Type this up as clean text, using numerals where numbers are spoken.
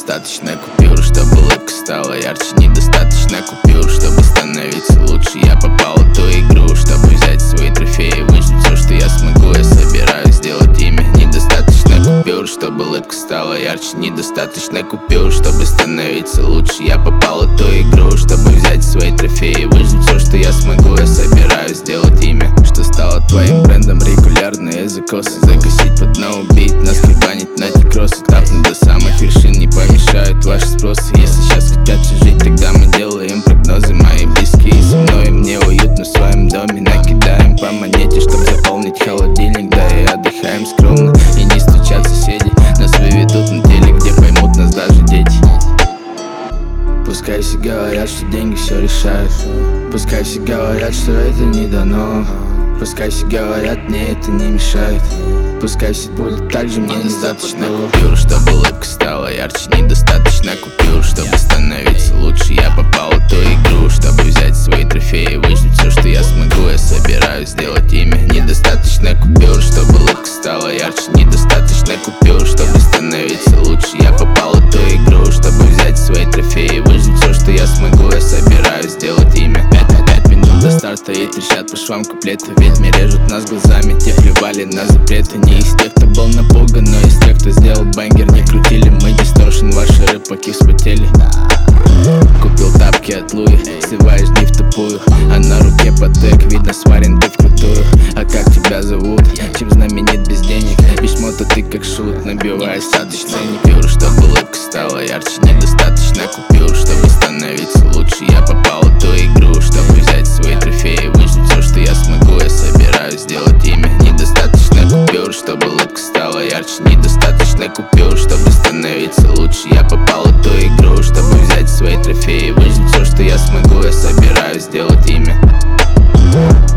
недостаточно купюр, чтобы улыбка стала ярче. Недостаточно купюр, чтобы становиться лучше. Я попал в ту игру, чтобы взять свои трофеи, выжить все, что я смогу. Я собираюсь сделать имя. Недостаточно купюр, чтобы улыбка стала ярче. Недостаточно купюр, чтобы становиться лучше. Я попал в ту игру, чтобы взять свои трофеи, выжить все, что я смогу. Я собираюсь сделать имя, что стало твоим брендом. Регулярные закосы, закосить под новый бит, наскребанить на те кроссы. Тапнуть до самых вершин не помешают ваши спросы. Если сейчас хотят все жить, тогда мы делаем прогнозы. Мои близкие со мной, мне уютно в своем доме. Накидаем по монете, чтобы заполнить холодильник. Да и отдыхаем скромно, и не стучат соседи. Нас выведут на теле, где поймут нас даже дети. Пускай все говорят, что деньги все решают. Пускай все говорят, что это не дано. Пускай все говорят, мне это не мешает. Пускай все будет так же, мне недостаточно купюр, чтобы улыбка стала ярче. Недостаточно купюр, чтобы становиться лучше. Я попал в ту игру, чтобы взять свои трофеи, выжить все, что я смогу. Я собираюсь сделать имя. Недостаточно купюр, чтобы улыбка стала ярче. Недостаточно купюр, чтобы становиться лучше. Я попал в ту игру, чтобы взять свои трофеи, выжить все, что я смогу. Я собираюсь сделать имя. 5 минут до старта и трещат по швам куплеты. Ведьмы режут нас глазами, те плевали на запреты. Не из тех, кто был напуган, но из тех, кто сделал бэнгер. Не крутили мы дисторшн, ваши рыбаки вспотели. Купил тапки от Луи, сливаешь дни в тупую, а на руке потек, видно сварен ты вкрутую. А как тебя зовут? Чем знаменит без денег? Письмо-то ты как шут, набивая достаточно купюр, чтобы улыбка стала ярче. Недостаточно купюр, чтобы становиться лучше. Я попал в ту игру, чтобы взять свои трофеи, выжить все, что я смогу. Я собираюсь сделать имя. Недостаточно купюр, чтобы улыбка стала ярче. Недостаточно купюр, чтобы становиться лучше. Я попал в ту игру, чтобы взять свои трофеи, выжить все, что я смогу. Я собираюсь сделать имя.